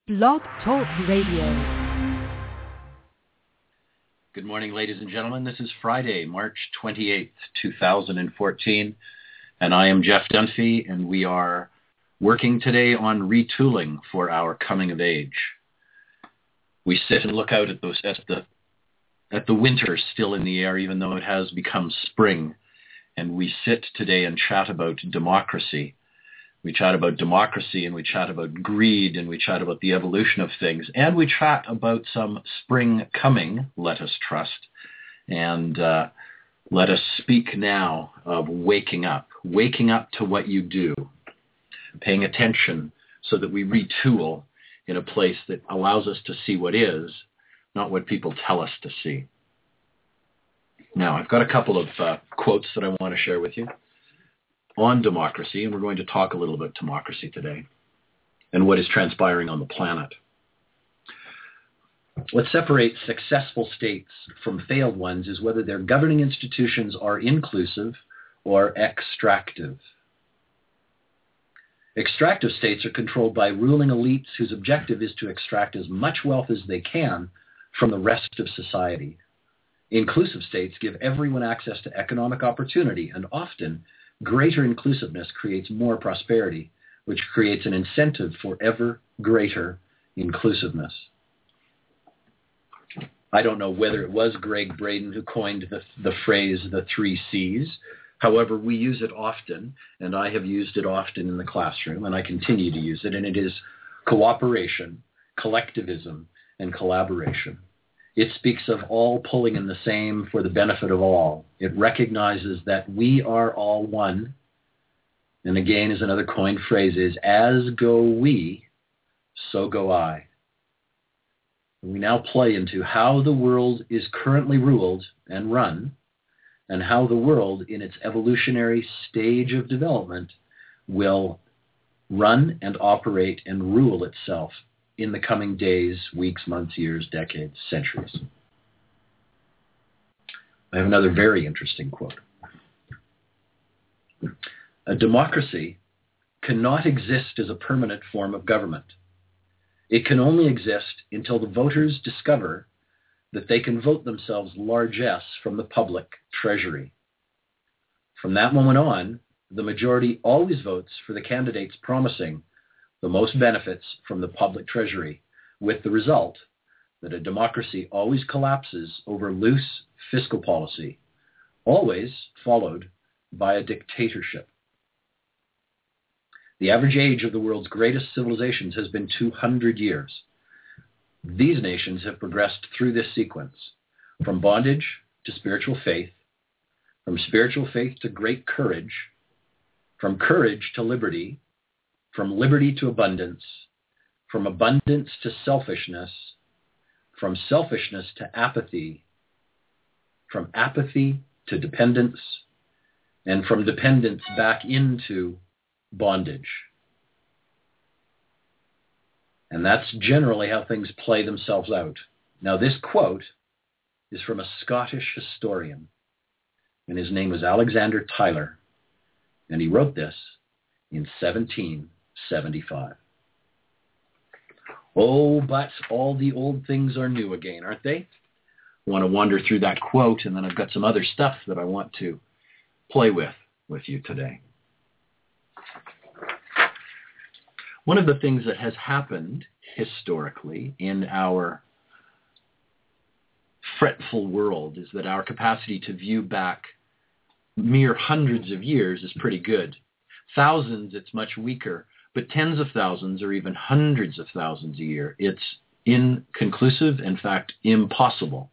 Blog Talk Radio. Good morning, ladies and gentlemen. This is Friday, March 28th, 2014, and I am Jeff Dunphy, and we are working today on retooling for our coming of age. We sit and look out at the winter still in the air, even though it has become spring, and we sit today and chat about democracy. We chat about democracy, and we chat about greed, and we chat about the evolution of things, and we chat about some spring coming, let us trust, and let us speak now of waking up to what you do, paying attention so that we retool in a place that allows us to see what is, not what people tell us to see. Now, I've got a couple of quotes that I want to share with you on democracy, and we're going to talk a little about democracy today and what is transpiring on the planet. What separates successful states from failed ones is whether their governing institutions are inclusive or extractive. Extractive states are controlled by ruling elites whose objective is to extract as much wealth as they can from the rest of society. Inclusive states give everyone access to economic opportunity, and often greater inclusiveness creates more prosperity, which creates an incentive for ever greater inclusiveness. I don't know whether it was Greg Braden who coined the phrase, the 3 C's. However, we use it often, and I have used it often in the classroom, and I continue to use it, and it is cooperation, collectivism, and collaboration. It speaks of all pulling in the same for the benefit of all. It recognizes that we are all one. And again, as another coined phrase is, as go we, so go I. We now play into how the world is currently ruled and run, and how the world in its evolutionary stage of development will run and operate and rule itself in the coming days, weeks, months, years, decades, centuries. I have another very interesting quote. A democracy cannot exist as a permanent form of government. It can only exist until the voters discover that they can vote themselves largesse from the public treasury. From that moment on, the majority always votes for the candidates promising the most benefits from the public treasury, with the result that a democracy always collapses over loose fiscal policy, always followed by a dictatorship. The average age of the world's greatest civilizations has been 200 years. These nations have progressed through this sequence, from bondage to spiritual faith, from spiritual faith to great courage, from courage to liberty, from liberty to abundance, from abundance to selfishness, from selfishness to apathy, from apathy to dependence, and from dependence back into bondage. And that's generally how things play themselves out. Now, this quote is from a Scottish historian, and his name was Alexander Tyler, and he wrote this in 1775. Oh, but all the old things are new again, aren't they? I want to wander through that quote, and then I've got some other stuff that I want to play with you today. One of the things that has happened historically in our fretful world is that our capacity to view back mere hundreds of years is pretty good. Thousands, it's much weaker, but tens of thousands or even hundreds of thousands a year, it's inconclusive, in fact, impossible.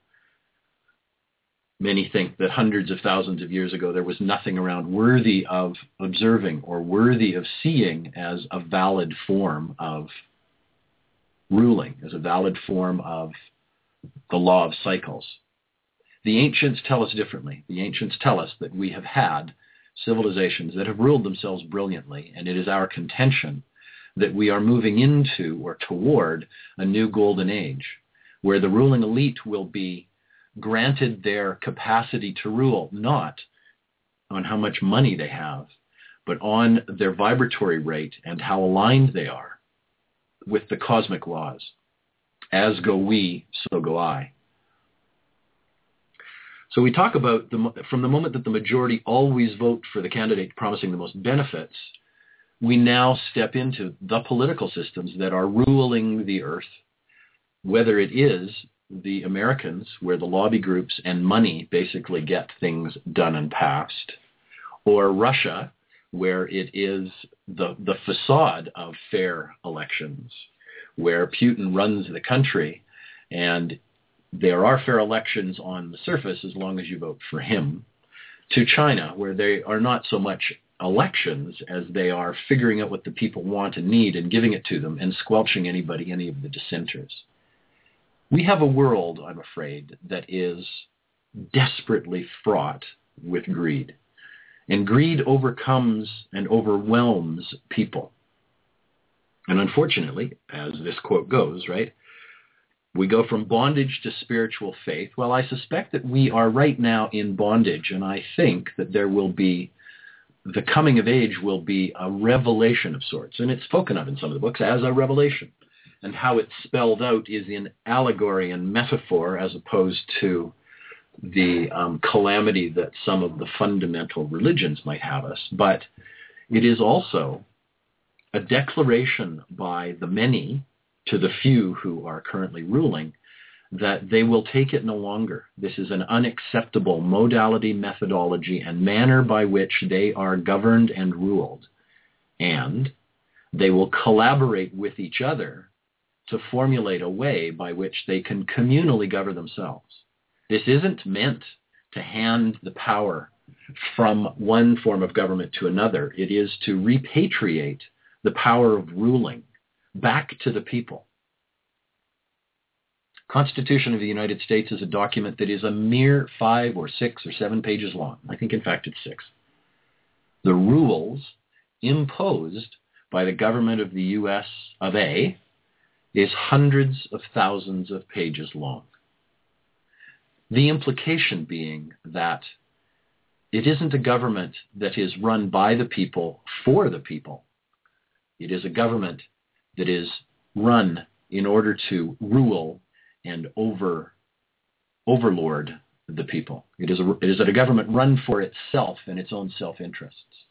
Many think that hundreds of thousands of years ago there was nothing around worthy of observing or worthy of seeing as a valid form of ruling, as a valid form of the law of cycles. The ancients tell us differently. The ancients tell us that we have had civilizations that have ruled themselves brilliantly, and it is our contention that we are moving into or toward a new golden age where the ruling elite will be granted their capacity to rule, not on how much money they have, but on their vibratory rate and how aligned they are with the cosmic laws. As go we, so go I. So we talk about from the moment that the majority always vote for the candidate promising the most benefits, we now step into the political systems that are ruling the earth, whether it is the Americans, where the lobby groups and money basically get things done and passed, or Russia, where it is the facade of fair elections, where Putin runs the country, and there are fair elections on the surface as long as you vote for him, to China, where they are not so much elections as they are figuring out what the people want and need and giving it to them and squelching any of the dissenters. We have a world, I'm afraid, that is desperately fraught with greed. And greed overcomes and overwhelms people. And unfortunately, as this quote goes, right, we go from bondage to spiritual faith. Well, I suspect that we are right now in bondage, and I think that the coming of age will be a revelation of sorts. And it's spoken of in some of the books as a revelation. And how it's spelled out is in allegory and metaphor as opposed to the calamity that some of the fundamental religions might have us. But it is also a declaration by the many to the few who are currently ruling that they will take it no longer. This is an unacceptable modality, methodology, and manner by which they are governed and ruled. And they will collaborate with each other to formulate a way by which they can communally govern themselves. This isn't meant to hand the power from one form of government to another. It is to repatriate the power of ruling back to the people. Constitution of the United States is a document that is a mere 5 or 6 or 7 pages long. I think, in fact, it's 6. The rules imposed by the government of the U.S. of A is hundreds of thousands of pages long. The implication being that it isn't a government that is run by the people for the people. It is a government that is run in order to rule and overlord the people. It is a government run for itself and its own self-interests.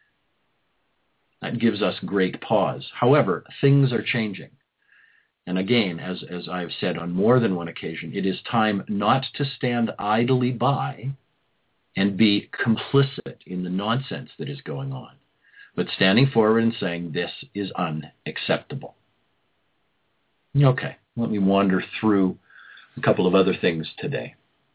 That gives us great pause. However, things are changing. And again, as I've said on more than one occasion, it is time not to stand idly by and be complicit in the nonsense that is going on, but standing forward and saying this is unacceptable. Okay, let me wander through a couple of other things today.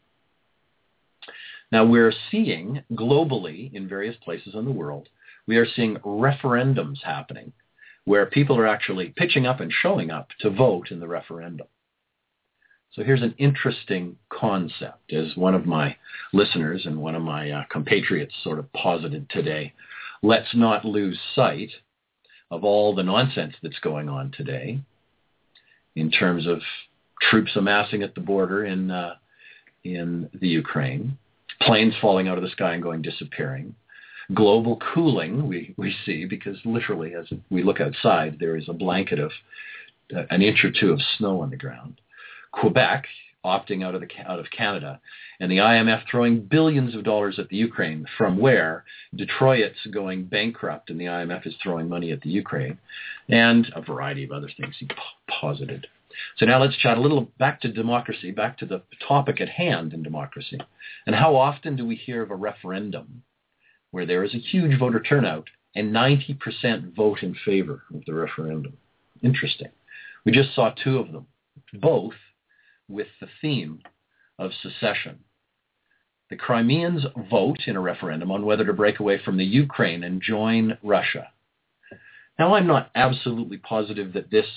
Now, we're seeing globally in various places in the world, we are seeing referendums happening where people are actually pitching up and showing up to vote in the referendum. So here's an interesting concept, as one of my listeners and one of my compatriots sort of posited today. Let's not lose sight of all the nonsense that's going on today in terms of troops amassing at the border in the Ukraine, planes falling out of the sky and disappearing, global cooling we see, because literally as we look outside, there is a blanket of an inch or two of snow on the ground. Quebec opting out of Canada, and the IMF throwing billions of dollars at the Ukraine, from where Detroit's going bankrupt and the IMF is throwing money at the Ukraine, and a variety of other things he posited. So now let's chat a little back to democracy, back to the topic at hand in democracy. And how often do we hear of a referendum where there is a huge voter turnout and 90% vote in favor of the referendum? Interesting. We just saw 2 of them, both with the theme of secession. The Crimeans vote in a referendum on whether to break away from the Ukraine and join Russia. Now, I'm not absolutely positive that this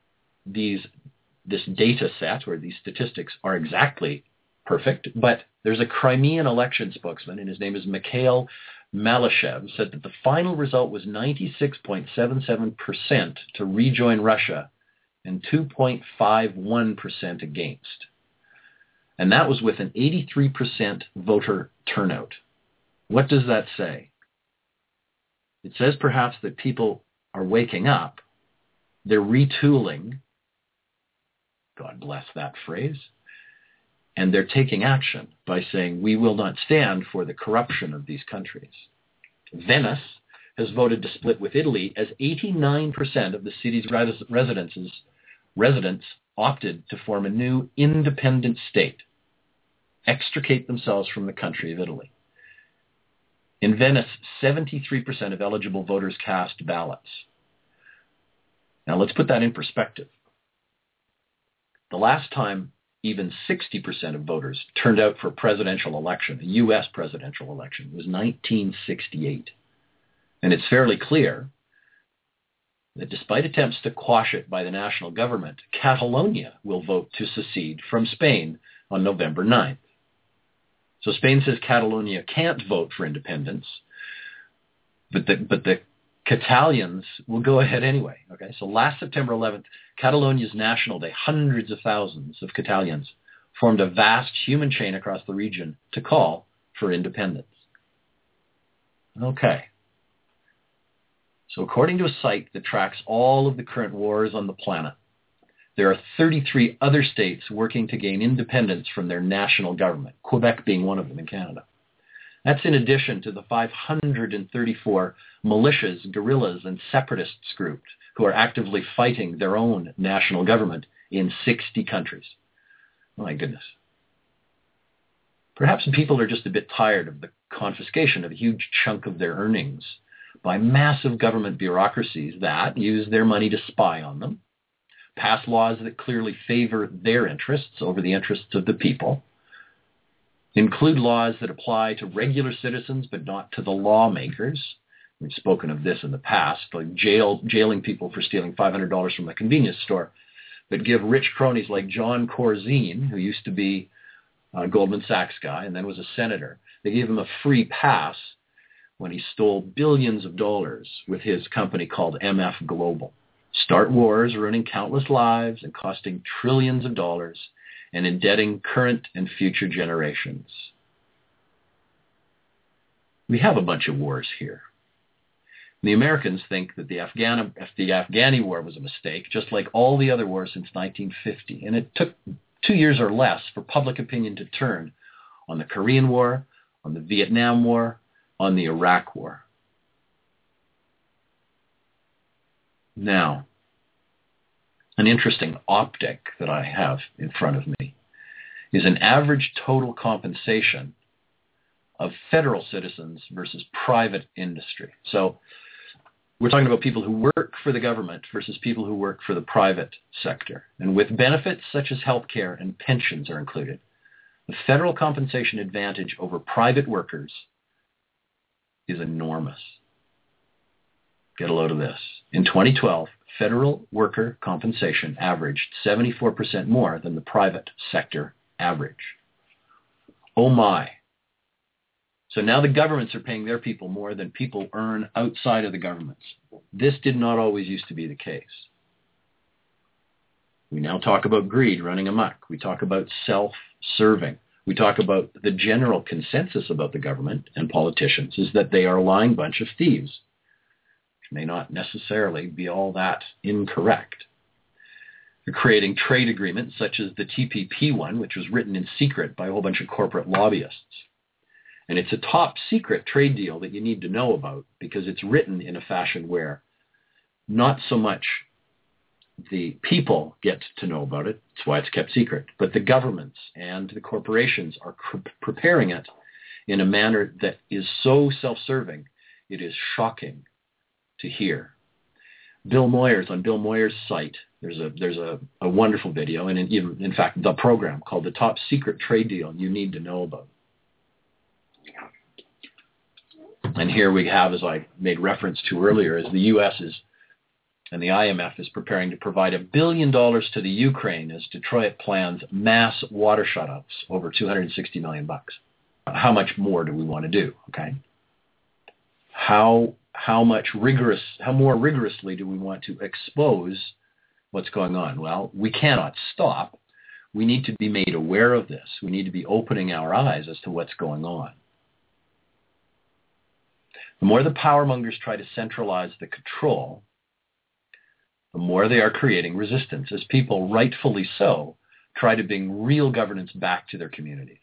data set or these statistics are exactly perfect, but there's a Crimean election spokesman, and his name is Mikhail Malyshev, said that the final result was 96.77% to rejoin Russia and 2.51% against. And that was with an 83% voter turnout. What does that say? It says perhaps that people are waking up, they're retooling, God bless that phrase, and they're taking action by saying, we will not stand for the corruption of these countries. Venice has voted to split with Italy as 89% of the city's residents opted to form a new independent state, extricate themselves from the country of Italy. In Venice, 73% of eligible voters cast ballots. Now let's put that in perspective. The last time even 60% of voters turned out for a presidential election, a U.S. presidential election, was 1968. And it's fairly clear that despite attempts to quash it by the national government, Catalonia will vote to secede from Spain on November 9th. So Spain says Catalonia can't vote for independence, but the Catalans will go ahead anyway. Okay, so last September 11th, Catalonia's National Day, hundreds of thousands of Catalans formed a vast human chain across the region to call for independence. Okay. So according to a site that tracks all of the current wars on the planet, there are 33 other states working to gain independence from their national government, Quebec being one of them in Canada. That's in addition to the 534 militias, guerrillas, and separatists groups who are actively fighting their own national government in 60 countries. Oh my goodness. Perhaps people are just a bit tired of the confiscation of a huge chunk of their earnings by massive government bureaucracies that use their money to spy on them, pass laws that clearly favor their interests over the interests of the people, include laws that apply to regular citizens but not to the lawmakers. We've spoken of this in the past, like jailing people for stealing $500 from a convenience store, but give rich cronies like John Corzine, who used to be a Goldman Sachs guy and then was a senator, they gave him a free pass when he stole billions of dollars with his company called MF Global. Start wars, ruining countless lives and costing trillions of dollars and indebting current and future generations. We have a bunch of wars here. The Americans think that the Afghani war was a mistake, just like all the other wars since 1950. And it took 2 years or less for public opinion to turn on the Korean War, on the Vietnam War, on the Iraq War. Now, an interesting optic that I have in front of me is an average total compensation of federal citizens versus private industry. So we're talking about people who work for the government versus people who work for the private sector. And with benefits such as health care and pensions are included, the federal compensation advantage over private workers is enormous. Get a load of this. In 2012, federal worker compensation averaged 74% more than the private sector average. Oh my. So now the governments are paying their people more than people earn outside of the governments. This did not always used to be the case. We now talk about greed running amok. We talk about self-serving. We talk about the general consensus about the government and politicians is that they are a lying bunch of thieves, which may not necessarily be all that incorrect. They're creating trade agreements such as the TPP one, which was written in secret by a whole bunch of corporate lobbyists. And it's a top secret trade deal that you need to know about because it's written in a fashion where not so much the people get to know about it, that's why it's kept secret, but the governments and the corporations are preparing it in a manner that is so self-serving, it is shocking to hear. Bill Moyers, on Bill Moyers' site, there's a wonderful video, and in fact, the program called The Top Secret Trade Deal You Need to Know About. And here we have, as I made reference to earlier, is the U.S. and the IMF is preparing to provide $1 billion to the Ukraine as Detroit plans mass water shutoffs, over $260 million. How much more do we want to do? Okay, how more rigorously do we want to expose what's going on? Well, we cannot stop. We need to be made aware of this. We need to be opening our eyes as to what's going on. The more the power mongers try to centralize the control, the more they are creating resistance as people, rightfully so, try to bring real governance back to their communities.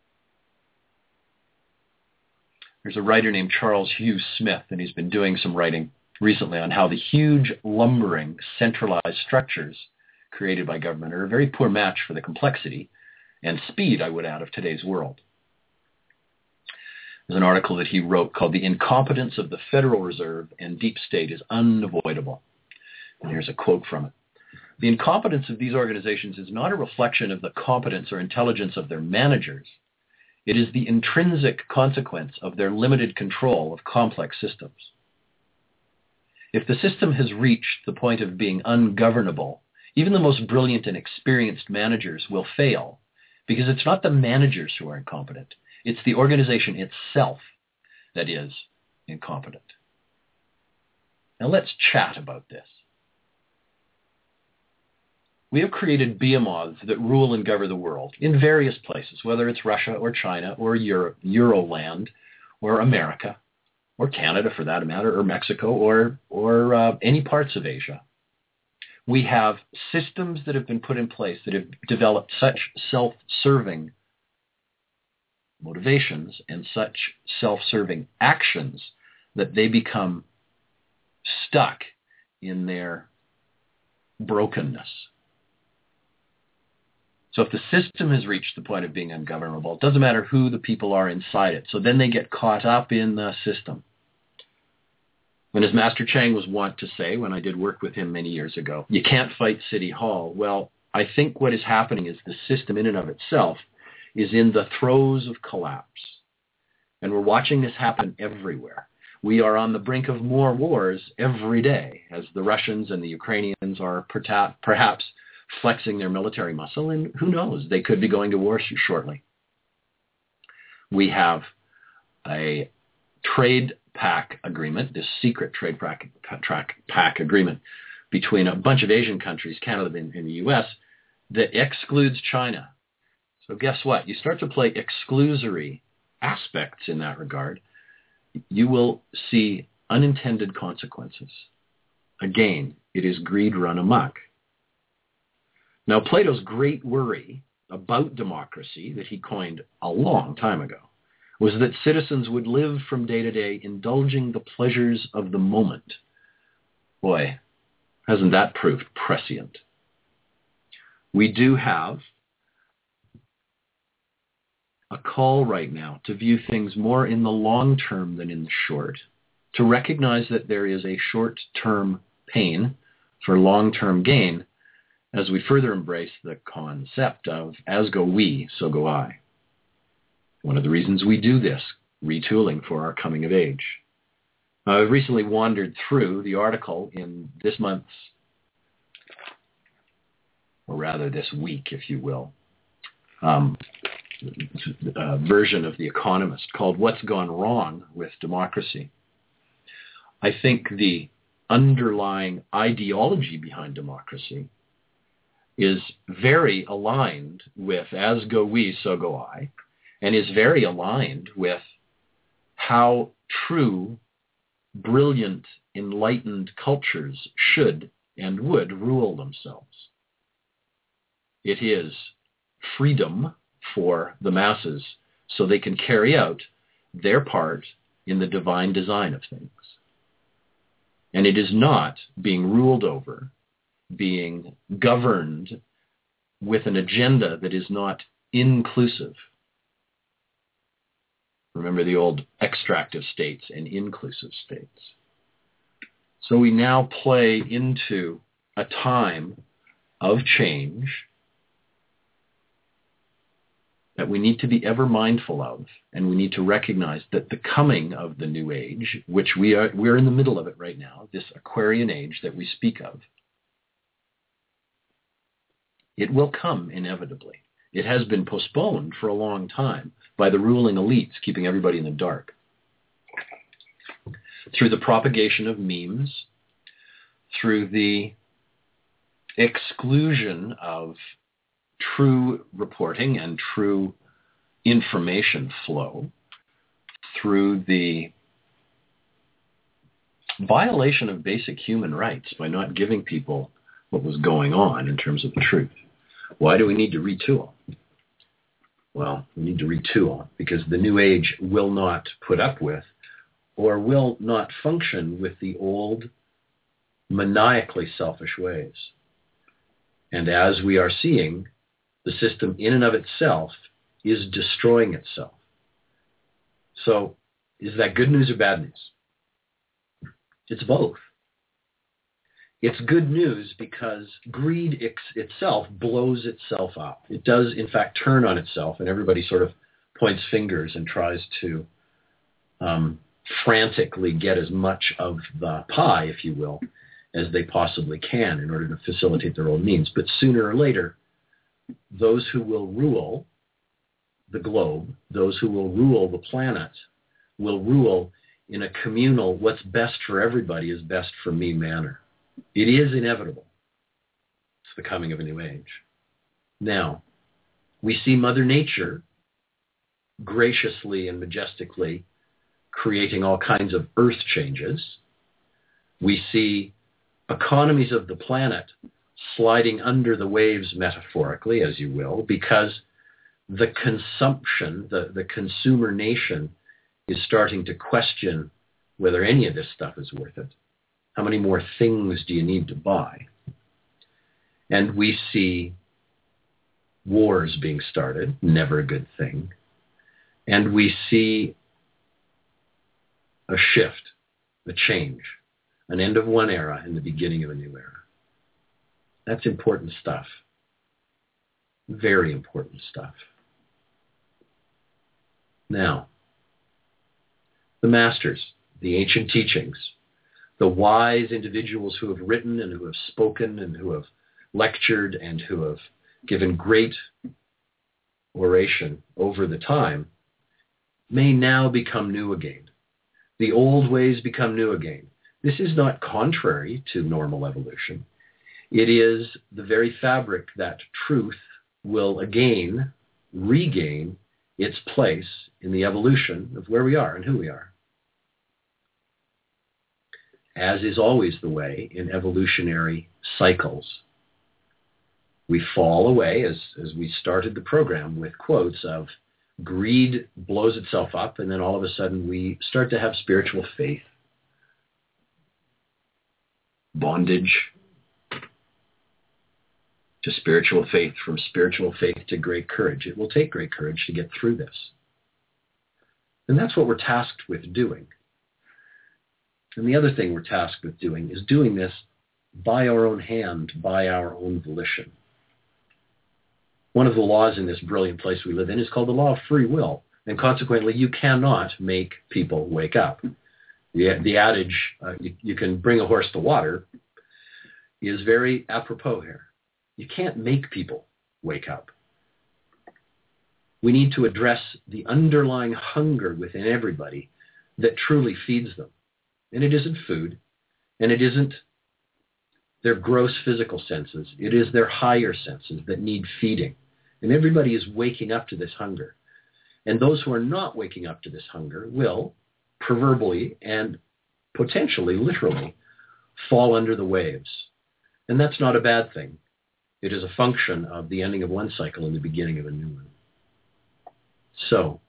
There's a writer named Charles Hugh Smith, and he's been doing some writing recently on how the huge, lumbering, centralized structures created by government are a very poor match for the complexity and speed, I would add, of today's world. There's an article that he wrote called "The Incompetence of the Federal Reserve and Deep State is Unavoidable." And here's a quote from it. "The incompetence of these organizations is not a reflection of the competence or intelligence of their managers. It is the intrinsic consequence of their limited control of complex systems. If the system has reached the point of being ungovernable, even the most brilliant and experienced managers will fail because it's not the managers who are incompetent. It's the organization itself that is incompetent." Now let's chat about this. We have created behemoths that rule and govern the world in various places, whether it's Russia or China or Euroland or America or Canada for that matter, or Mexico or any parts of Asia. We have systems that have been put in place that have developed such self-serving motivations and such self-serving actions that they become stuck in their brokenness. So if the system has reached the point of being ungovernable, it doesn't matter who the people are inside it. So then they get caught up in the system. When, as Master Chang was wont to say, when I did work with him many years ago, you can't fight City Hall. Well, I think what is happening is the system in and of itself is in the throes of collapse. And we're watching this happen everywhere. We are on the brink of more wars every day as the Russians and the Ukrainians are perhaps flexing their military muscle, and who knows, they could be going to war shortly. We have a trade pact agreement, this secret trade pact agreement between a bunch of Asian countries, Canada and the US, that excludes China. So guess what? You start to play exclusory aspects in that regard, you will see unintended consequences. Again, it is greed run amok. Now, Plato's great worry about democracy that he coined a long time ago was that citizens would live from day to day indulging the pleasures of the moment. Boy, hasn't that proved prescient? We do have a call right now to view things more in the long term than in the short, to recognize that there is a short-term pain for long-term gain as we further embrace the concept of as go we, so go I. One of the reasons we do this, retooling for our coming of age. I've recently wandered through the article in this month's, or rather this week, if you will, version of The Economist called What's Gone Wrong with Democracy. I think the underlying ideology behind democracy is very aligned with as go we, so go I, and is very aligned with how true, brilliant, enlightened cultures should and would rule themselves. It is freedom for the masses so they can carry out their part in the divine design of things. And it is not being ruled over, being governed with an agenda that is not inclusive. Remember the old extractive states and inclusive states. So we now play into a time of change that we need to be ever mindful of, and we need to recognize that the coming of the new age, which we're in the middle of it right now, this Aquarian age that we speak of, it will come inevitably. It has been postponed for a long time by the ruling elites, keeping everybody in the dark. Through the propagation of memes, through the exclusion of true reporting and true information flow, through the violation of basic human rights by not giving people what was going on in terms of the truth. Why do we need to retool? Well, we need to retool because the new age will not put up with or will not function with the old maniacally selfish ways. And as we are seeing, the system in and of itself is destroying itself. So is that good news or bad news? It's both. It's good news because greed itself blows itself up. It does, in fact, turn on itself, and everybody sort of points fingers and tries to frantically get as much of the pie, if you will, as they possibly can in order to facilitate their own means. But sooner or later, those who will rule the globe, those who will rule the planet, will rule in a communal, what's best for everybody is best for me manner. It is inevitable. It's the coming of a new age. Now, we see Mother Nature graciously and majestically creating all kinds of earth changes. We see economies of the planet sliding under the waves metaphorically, as you will, because the consumption, the consumer nation is starting to question whether any of this stuff is worth it. How many more things do you need to buy? And we see wars being started, never a good thing. And we see a shift, a change, an end of one era and the beginning of a new era. That's important stuff. Very important stuff. Now, the masters, the ancient teachings, the wise individuals who have written and who have spoken and who have lectured and who have given great oration over the time may now become new again. The old ways become new again. This is not contrary to normal evolution. It is the very fabric that truth will again regain its place in the evolution of where we are and who we are. As is always the way in evolutionary cycles, we fall away, as we started the program with quotes of greed blows itself up, and then all of a sudden we start to have spiritual faith, bondage to spiritual faith, from spiritual faith to great courage. It will take great courage to get through this. And that's what we're tasked with doing. And the other thing we're tasked with doing is doing this by our own hand, by our own volition. One of the laws in this brilliant place we live in is called the law of free will. And consequently, you cannot make people wake up. The adage, you can bring a horse to water, is very apropos here. You can't make people wake up. We need to address the underlying hunger within everybody that truly feeds them. And it isn't food, and it isn't their gross physical senses. It is their higher senses that need feeding. And everybody is waking up to this hunger. And those who are not waking up to this hunger will, proverbially and potentially, literally, fall under the waves. And that's not a bad thing. It is a function of the ending of one cycle and the beginning of a new one. So,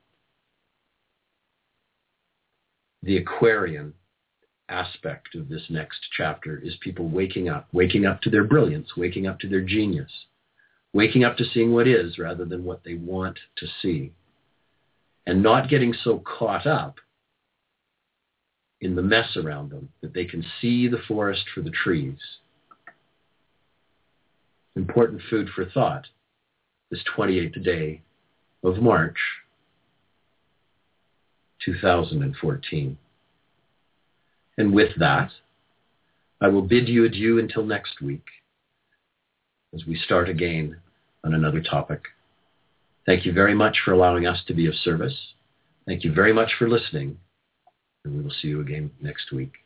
the Aquarian aspect of this next chapter is people waking up to their brilliance, waking up to their genius, waking up to seeing what is rather than what they want to see, and not getting so caught up in the mess around them that they can see the forest for the trees. Important food for thought this 28th day of March, 2014. And with that, I will bid you adieu until next week as we start again on another topic. Thank you very much for allowing us to be of service. Thank you very much for listening, and we will see you again next week.